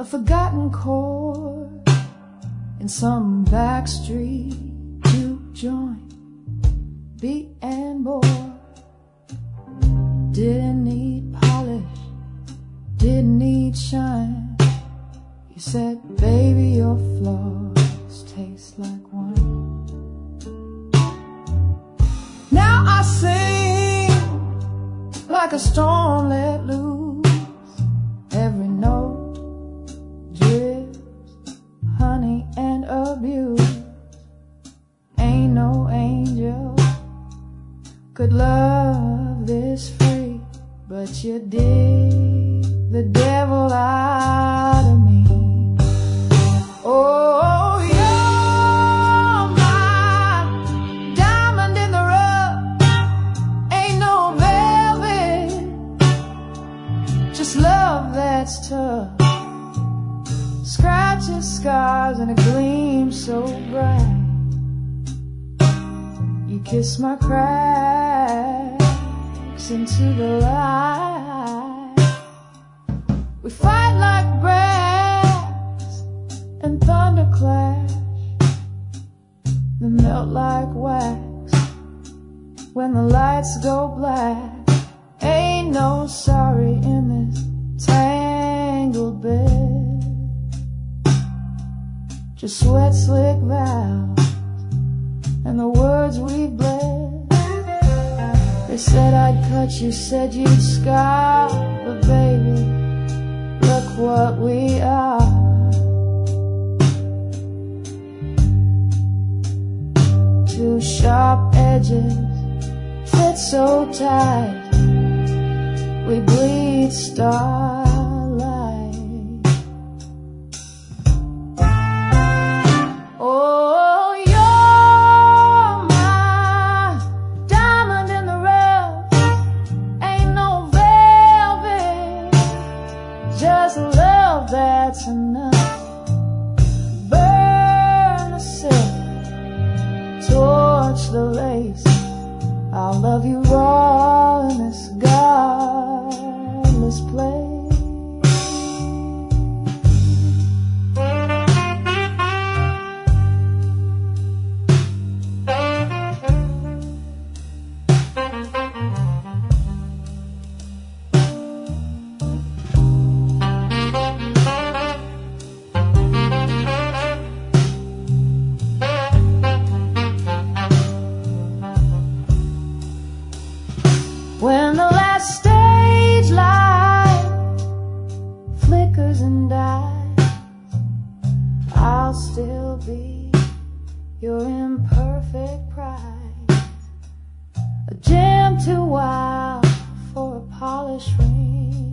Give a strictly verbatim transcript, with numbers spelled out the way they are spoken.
forgotten chord in some back street juke joint, beat and bore. Didn't need polish, didn't need shine. You said, baby, your flaws taste like wine. Now I sing like a storm let loose. Every note drips honey and abuse. Ain't no angel could love this free, but you did the devil out of me. Oh, you're my diamond in the rough. Ain't no velvet, just love that's tough. Scratches, scars, and a gleam so bright. You kiss my cracks into the light. We fight like brass and thunder clash. They melt like wax when the lights go black. Ain't no sorry in this tangled bed, just sweat slick vows and the words we've bled. They said I'd cut, you said you'd scar, but baby, look what we are. Two sharp edges fit so tight, we bleed starlight. Oh, you're my diamond in the rough. Ain't no velvet, just love that's enough. Burn the silk, torch the lace. I'll love you raw in this godless place. When the last stage light flickers and dies, I'll still be your imperfect prize, a gem too wild for a polished ring.